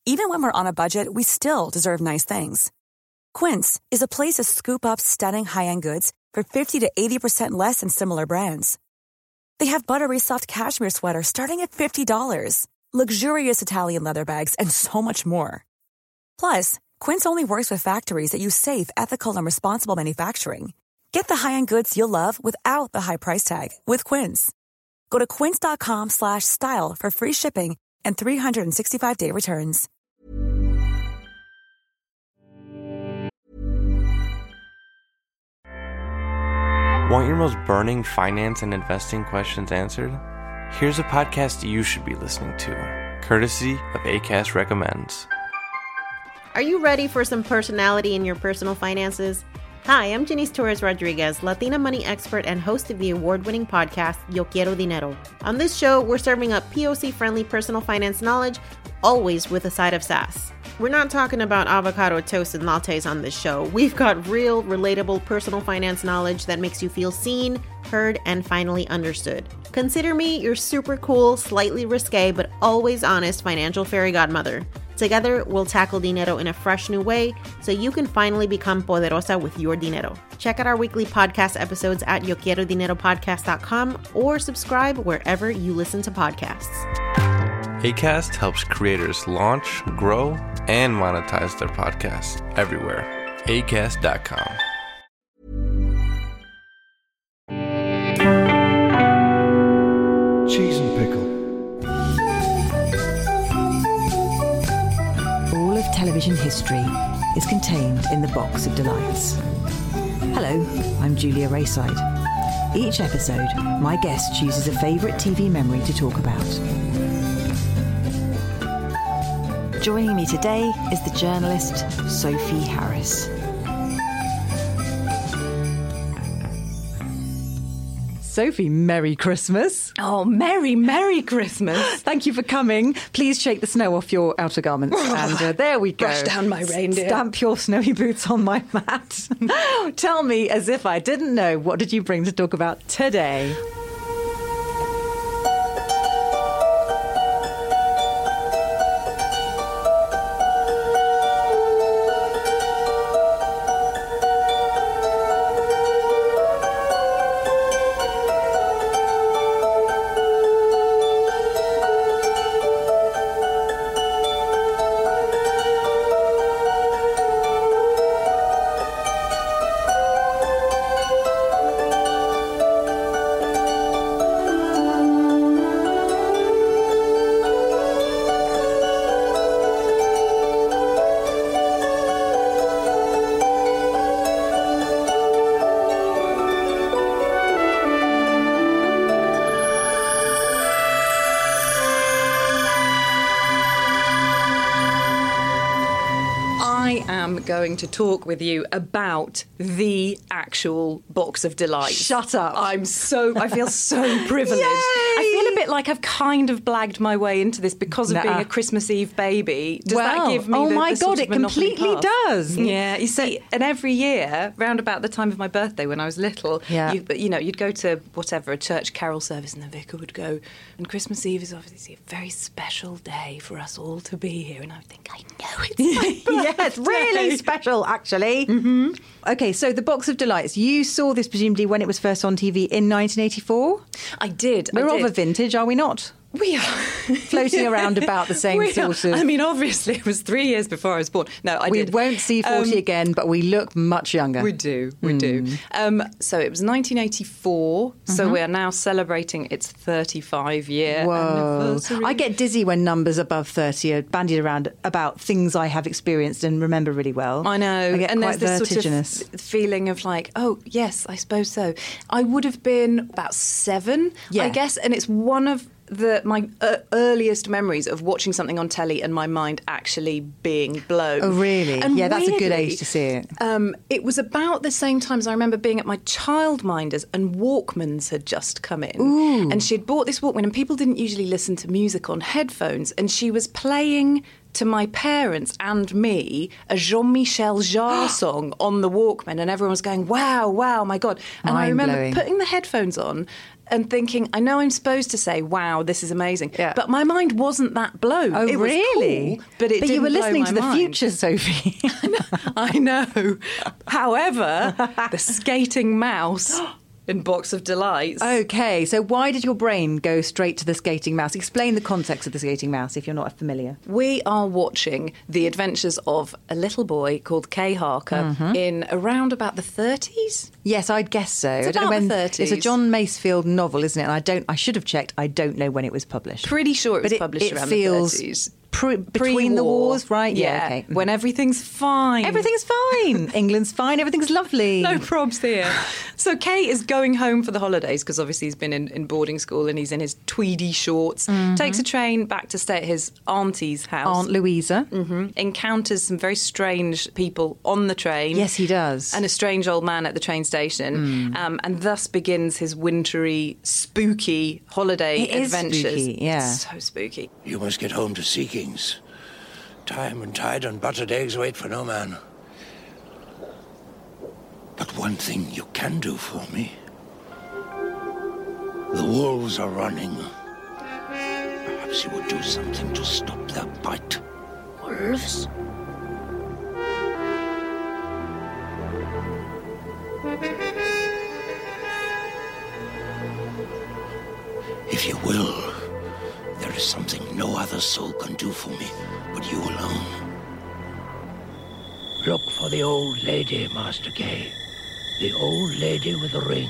Even when we're on a budget, we still deserve nice things. Quince is a place to scoop up stunning high-end goods for 50 to 80% less than similar brands. They have buttery soft cashmere sweaters starting at $50, luxurious Italian leather bags, and so much more. Plus, Quince only works with factories that use safe, ethical, and responsible manufacturing. Get the high-end goods you'll love without the high price tag with Quince. Go to quince.com/style for free shipping and 365-day returns. Want your most burning finance and investing questions answered? Here's a podcast you should be listening to, courtesy of Acast Recommends. Are you ready for some personality in your personal finances? Hi, I'm Janice Torres Rodriguez, Latina money expert and host of the award-winning podcast, Yo Quiero Dinero. On this show, we're serving up POC-friendly personal finance knowledge, always with a side of sass. We're not talking about avocado toast and lattes on this show. We've got real, relatable personal finance knowledge that makes you feel seen, heard, and finally understood. Consider me your super cool, slightly risque, but always honest financial fairy godmother. Together, we'll tackle dinero in a fresh new way so you can finally become poderosa with your dinero. Check out our weekly podcast episodes at yoquierodineropodcast.com or subscribe wherever you listen to podcasts. Acast helps creators launch, grow, and monetize their podcasts everywhere. Acast.com. Cheese and pickle. All of television history is contained in the Box of Delights. Hello, I'm Julia Rayside. Each episode, my guest chooses a favourite TV memory to talk about. Joining me today is the journalist Sophie Harris. Sophie, Merry Christmas. Oh, Merry Christmas. Thank you for coming. Please shake the snow off your outer garments. And there we go. Brush down my reindeer. Stamp your snowy boots on my mat. Tell me, as if I didn't know, what did you bring to talk about today? Going to talk with you about the actual Box of Delights. Shut up. I feel so privileged. Yay! I feel a bit like I've kind of blagged my way into this because of being a Christmas Eve baby. Does that give me my sort God, of it completely does. Yeah, you see, and every year, round about the time of my birthday when I was little, you'd go to whatever, a church carol service, and the vicar would go, and Christmas Eve is obviously a very special day for us all to be here. And I would think, I know it's my birthday. Yes, really special, actually. Mm-hmm. Okay, so the Box of Delights. You saw this presumably when it was first on TV in 1984? I did. We're of a vintage, are we not? We are. Floating around about the same sort of... I mean, obviously, it was 3 years before I was born. No, we won't see 40 again, but we look much younger. We do. So it was 1984, so we are now celebrating its 35-year anniversary. I get dizzy when numbers above 30 are bandied around about things I have experienced and remember really well. I know. I get and quite there's this vertiginous. Sort of feeling of like, oh, yes, I suppose so. I would have been about 7, I guess, and it's one of my earliest memories of watching something on telly and my mind actually being blown. Oh, really? And yeah, that's weirdly, a good age to see it. It was about the same time as I remember being at my childminder's and Walkmans had just come in. Ooh. And she'd bought this Walkman, and people didn't usually listen to music on headphones, and she was playing to my parents and me a Jean-Michel Jarre song on the Walkman, and everyone was going, wow, my God. And I remember putting the headphones on and thinking, I know I'm supposed to say, wow, this is amazing. Yeah. But my mind wasn't that blown. Oh, it was really? Cool, but you were listening to the mind. future, Sophie. I know. However, the skating mouse in Box of Delights. Okay, so why did your brain go straight to the skating mouse? Explain the context of the skating mouse if you're not familiar. We are watching the adventures of a little boy called Kay Harker in around about the 30s. Yes, I'd guess so. It's I don't know about when. the 30s. It's a John Masefield novel, isn't it? And I should have checked. I don't know when it was published. Pretty sure it was published around the 30s. Between the wars, right? Yeah, okay. When everything's fine. Everything's fine. England's fine. Everything's lovely. No probs here. So Kay is going home for the holidays because obviously he's been in boarding school and he's in his tweedy shorts. Takes a train back to stay at his auntie's house. Aunt Louisa. Encounters some very strange people on the train. Yes, he does. And a strange old man at the train station. And thus begins his wintry, spooky holiday adventures. Spooky, yeah. So spooky. You must get home to Sea Kings. Time and tide and buttered eggs wait for no man. But one thing you can do for me. The wolves are running. Perhaps you would do something to stop their bite. Wolves? If you will, there is something no other soul can do for me but you alone. Look for the old lady, Master Kay. The old lady with the ring.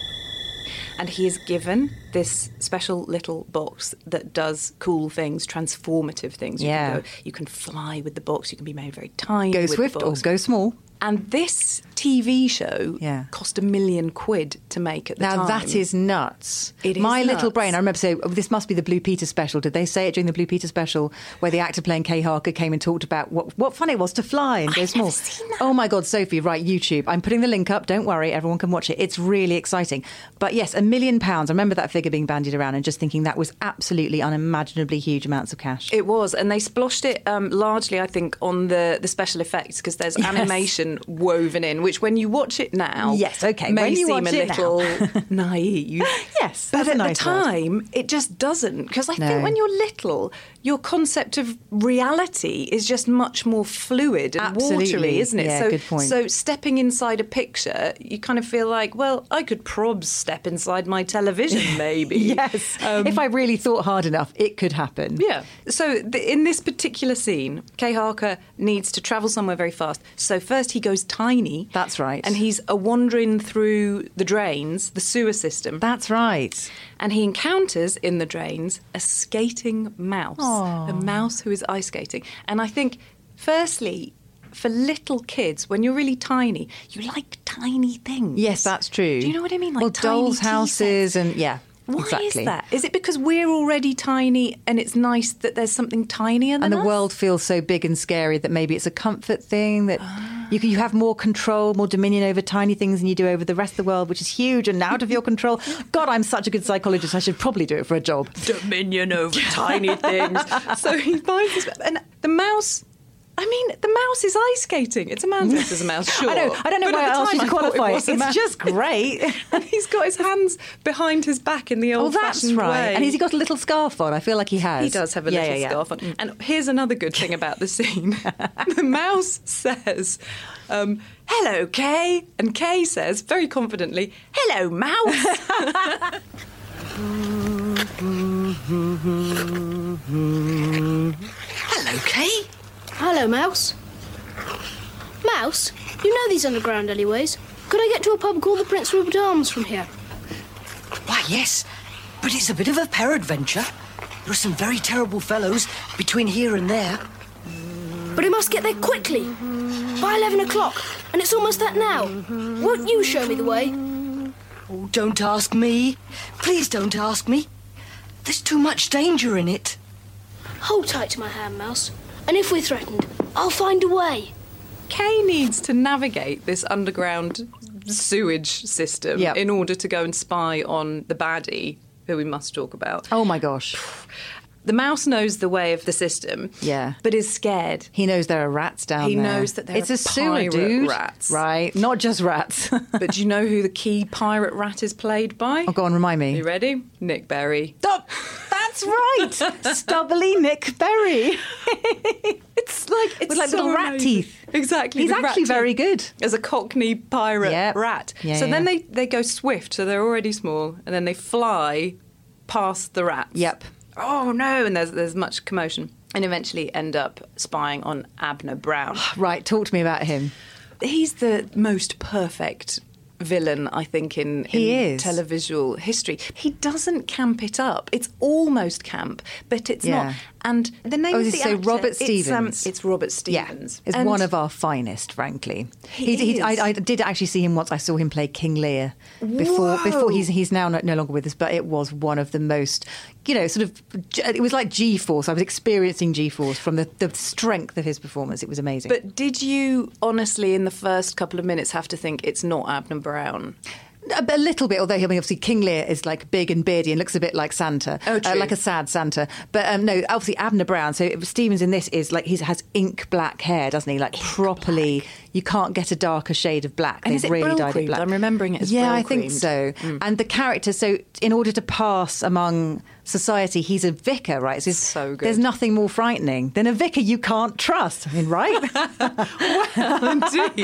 And he is given this special little box that does cool things, transformative things. You can fly with the box, you can be made very tiny. Go with swift the box. or go small. And this TV show cost £1 million to make at the time. Now, that is nuts. It is My nuts. little brain, I remember saying, this must be the Blue Peter special. Did they say it during the Blue Peter special where the actor playing Kay Harker came and talked about what fun it was to fly and go small? Never seen that. Oh, my God, Sophie, right, YouTube. I'm putting the link up. Don't worry, everyone can watch it. It's really exciting. But yes, £1 million. I remember that figure being bandied around and just thinking that was absolutely unimaginably huge amounts of cash. It was. And they sploshed it largely, I think, on the special effects because there's animation woven in, which when you watch it now, may seem a little naive. Yes, but that's a at nice the time, it just doesn't. Because I think when you're little, your concept of reality is just much more fluid and watery, isn't it? Yeah, good point. So stepping inside a picture, you kind of feel like, well, I could probs step inside my television, maybe. Yes. If I really thought hard enough, it could happen. Yeah. So in this particular scene, Kay Harker needs to travel somewhere very fast. So first he goes tiny. That's right. And he's wandering through the drains, the sewer system. That's right. And he encounters in the drains a skating mouse. Aww. A mouse who is ice skating. And I think, firstly, for little kids, when you're really tiny, you like tiny things. Yes, that's true. Do you know what I mean? Like tiny dolls' houses and Why exactly. is that? Is it because we're already tiny and it's nice that there's something tinier than us? And the us? world feels so big and scary that maybe it's a comfort thing that you have more control, more dominion over tiny things than you do over the rest of the world, which is huge and out of your control. God, I'm such a good psychologist. I should probably do it for a job. Dominion over tiny things. So he finds this, and the mouse. I mean, the mouse is ice skating. It's a man dressed as a mouse, sure. I don't know why I asked you to qualify it. It's just great. And he's got his hands behind his back in the old-fashioned way. And has he got a little scarf on? I feel like he has. He does have a little scarf on. And here's another good thing about the scene. The mouse says, hello, Kay. And Kay says, very confidently, hello, mouse. Hello, Kay. Hello, Mouse. Mouse, you know these underground alleyways. Could I get to a pub called the Prince Rupert Arms from here? Why, yes, but it's a bit of a peradventure. There are some very terrible fellows between here and there. But I must get there quickly, by 11 o'clock, and it's almost that now. Won't you show me the way? Oh, don't ask me. Please don't ask me. There's too much danger in it. Hold tight to my hand, Mouse. And if we're threatened, I'll find a way. Kay needs to navigate this underground sewage system in order to go and spy on the baddie, who we must talk about. Oh, my gosh. The mouse knows the way of the system, but is scared. He knows there are rats down there. He knows that there it's are a sewer, pirate dude. rats. Right, not just rats. But do you know who the key pirate rat is played by? Oh, go on, remind me. You ready? Nick Berry. Oh, that's right. Stubbly Nick Berry. It's like with like little rat teeth. Exactly. He's actually very good as a Cockney pirate rat. So then they go swift, so they're already small, and then they fly past the rats. Yep. Oh no! And there's much commotion, and eventually end up spying on Abner Brown. Right. Talk to me about him. He's the most perfect villain, I think, in televisual history. He doesn't camp it up. It's almost camp, but it's not. And the name of the actor... Robert Stevens. It's Robert Stevens. Yeah, it's one of our finest, frankly. I did actually see him once. I saw him play King Lear before he's now no longer with us, but it was one of the most, sort of... It was like G-Force. I was experiencing G-Force from the strength of his performance. It was amazing. But did you, honestly, in the first couple of minutes, have to think it's not Abner Brown? A little bit, although obviously King Lear is like big and beardy and looks a bit like Santa, like a sad Santa. But no, obviously Abner Brown. So Stevens in this is like he has ink black hair, doesn't he? Like properly, you can't get a darker shade of black. And They've really dyed it black. I'm remembering it as I think so. And the character, so in order to pass among society, he's a vicar, right? So good. There's nothing more frightening than a vicar you can't trust. I mean, right? Well, indeed.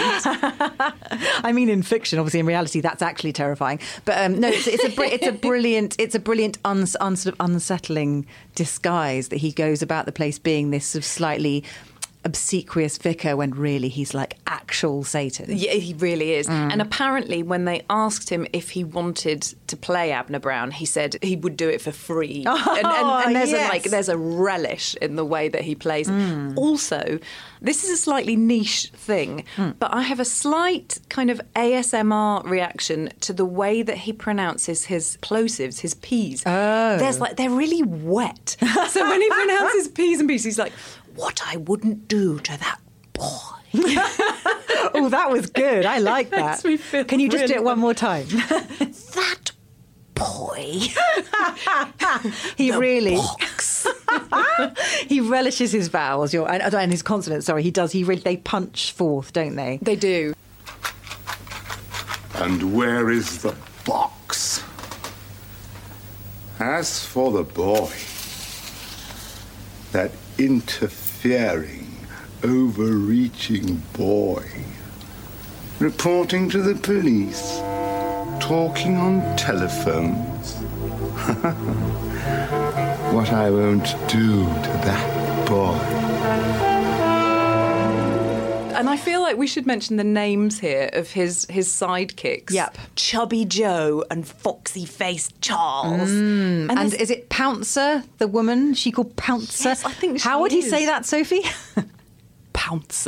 I mean, in fiction, obviously, in reality, that's actually terrifying. But no, it's a brilliant, sort of unsettling disguise that he goes about the place being this sort of slightly obsequious vicar when really he's like actual Satan. Yeah, he really is. And apparently when they asked him if he wanted to play Abner Brown, he said he would do it for free. And there's a relish in the way that he plays. Also, this is a slightly niche thing, but I have a slight kind of ASMR reaction to the way that he pronounces his plosives, his P's. They're really wet. So when he pronounces P's and B's, he's like, what I wouldn't do to that boy. Oh, that was good. I like that. Makes me feel Can you just do it one more time? That boy. He really... Box. He relishes his vowels and his consonants. Sorry, he does. They punch forth, don't they? They do. And where is the box? As for the boy, that interfering, overreaching boy, reporting to the police, talking on telephones. What I won't do to that boy. And I feel like we should mention the names here of his sidekicks. Yep. Chubby Joe and Foxy-Faced Charles. And is it Pouncer, the woman? She called Pouncer? Yes, I think she How would he is. say that, Sophie? Pouncer.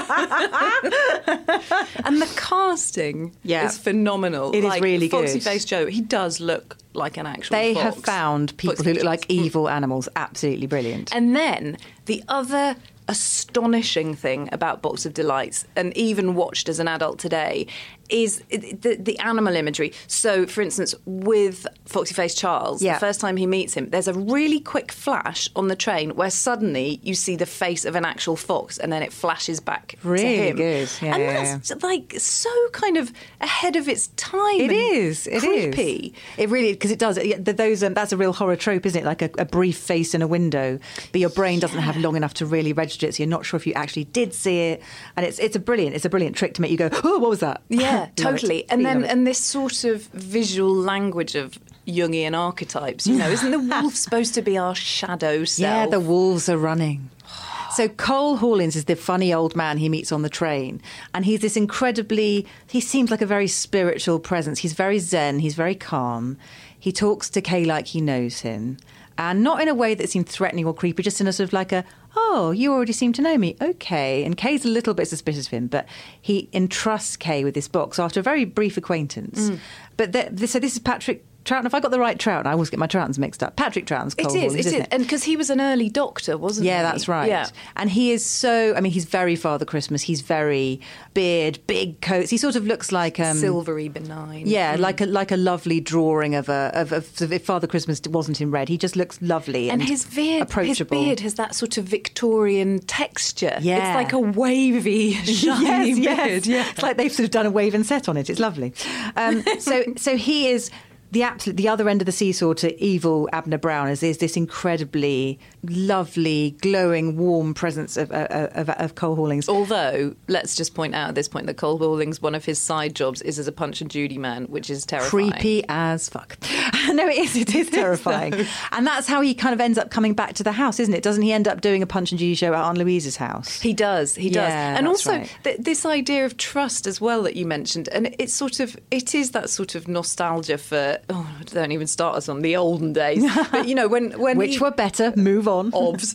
And the casting is phenomenal. It is really good. Foxy-Faced Joe, he does look like an actual They fox. have found people who look like evil animals. Absolutely brilliant. And then the other astonishing thing about Box of Delights, and even watched as an adult today, is the animal imagery. So, for instance, with Foxy-Faced Charles, the first time he meets him, there's a really quick flash on the train where suddenly you see the face of an actual fox and then it flashes back to him. Really good. Yeah, that's like so kind of ahead of its time. It is. It creepy. Is. It really, because it does. That's a real horror trope, isn't it? Like a brief face in a window, but your brain doesn't have long enough to really register it, so you're not sure if you actually did see it. And it's a brilliant trick to make you go, oh, what was that? Yeah, totally. And this sort of visual language of Jungian archetypes, isn't the wolf supposed to be our shadow self? Yeah, the wolves are running. So Cole Hawlins is the funny old man he meets on the train. And he's this he seems like a very spiritual presence. He's very zen, he's very calm. He talks to Kay like he knows him. And not in a way that seemed threatening or creepy, just in a sort of oh, you already seem to know me. Okay. And Kay's a little bit suspicious of him, but he entrusts Kay with this box after a very brief acquaintance. But so this is Patrick Troughton. If I got the right Troughton, I always get my Troughtons mixed up. Patrick Troughton's Cole Hawlings, isn't it? And because he was an early Doctor, wasn't he? Yeah, that's right. Yeah. And he is so... I mean, he's very Father Christmas. He's very beard, big coats. He sort of looks like... silvery, benign. Yeah, like a lovely drawing of if Father Christmas wasn't in red. He just looks lovely and his beard, approachable. His beard has that sort of Victorian texture. Yeah. It's like a wavy, shiny beard. Yeah. It's like they've sort of done a wave and set on it. It's lovely. So he is the other end of the seesaw to evil Abner Brown is this incredibly lovely, glowing, warm presence of Cole Hawlings. Although, let's just point out at this point that Cole Hawlings, one of his side jobs is as a Punch and Judy man, which is terrifying. Creepy as fuck. No, it is terrifying. And that's how he kind of ends up coming back to the house, isn't it? Doesn't he end up doing a Punch and Judy show at Aunt Louise's house? He does. Yeah, and also right. This idea of trust as well that you mentioned, and it is that sort of nostalgia for, don't even start us on the olden days. But, when which were better, move on.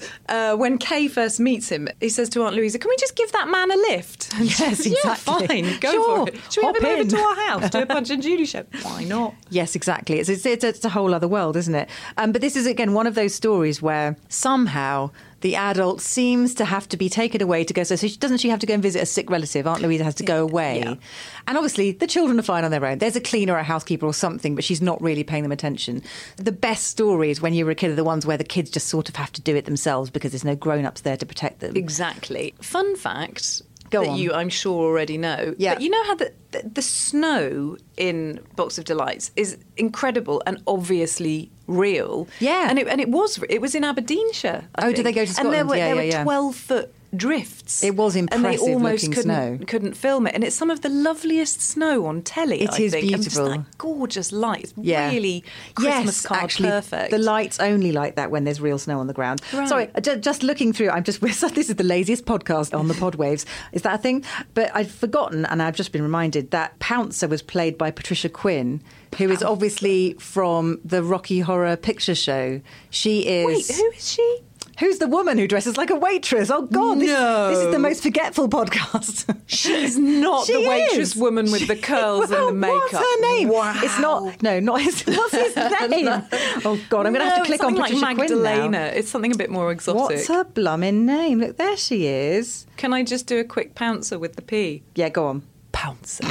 When Kay first meets him, he says to Aunt Louisa, can we just give that man a lift? And yes, exactly. Yeah, fine, go for it. Should we have him over to our house, do a Punch and Judy show? Why not? Yes, exactly. It's a whole other world, isn't it? But this is, again, one of those stories where somehow the adult seems to have to be taken away to go. So doesn't she have to go and visit a sick relative? Aunt Louisa has to go away. Yeah. And obviously the children are fine on their own. There's a cleaner or a housekeeper or something, but she's not really paying them attention. The best stories when you were a kid are the ones where the kids just sort of have to do it themselves because there's no grown-ups there to protect them. Exactly. Fun fact... Go that on. you, I'm sure, already know. Yeah. But you know how the snow in Box of Delights is incredible and obviously real. Yeah. And it was in Aberdeenshire. I think. Did they go to Scotland? And there were yeah. 12-foot drifts. It was impressive, and they almost looking snow. couldn't film it. And it's some of the loveliest snow on telly. It is think. beautiful. And just that gorgeous light. It's really Christmas card actually, perfect. The lights only like that when there's real snow on the ground. Right. Sorry, just looking through, this is the laziest podcast on the pod waves. Is that a thing? But I'd forgotten, and I've just been reminded, that Pouncer was played by Patricia Quinn, who is obviously from the Rocky Horror Picture Show. She is... Wait, who is she? Who's the woman who dresses like a waitress? Oh, God, this is the most forgetful podcast. She's not the waitress woman with the curls and the makeup. What's her name? Wow. It's not... No, not his... What's his name? Oh, God, I'm going to have to click on Patricia like Quinn Magdalena. now. It's something a bit more exotic. What's her blummin' name? Look, there she is. Can I just do a quick Pouncer with the P? Yeah, go on. Pouncer.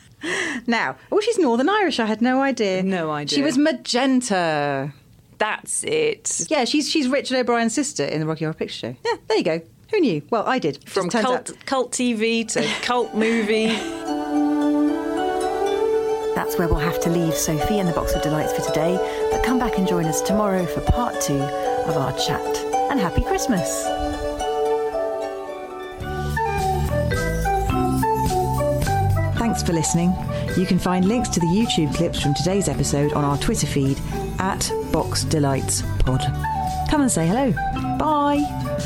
Now, she's Northern Irish. I had no idea. No idea. She was Magenta. That's it. Yeah, she's Richard O'Brien's sister in the Rocky Horror Picture Show. Yeah, there you go. Who knew? Well, I did. From cult TV to cult movie. That's where we'll have to leave Sophie and the Box of Delights for today. But come back and join us tomorrow for part 2 of our chat. And happy Christmas. Thanks for listening. You can find links to the YouTube clips from today's episode on our Twitter feed @BoxDelightsPod. Come and say hello. Bye.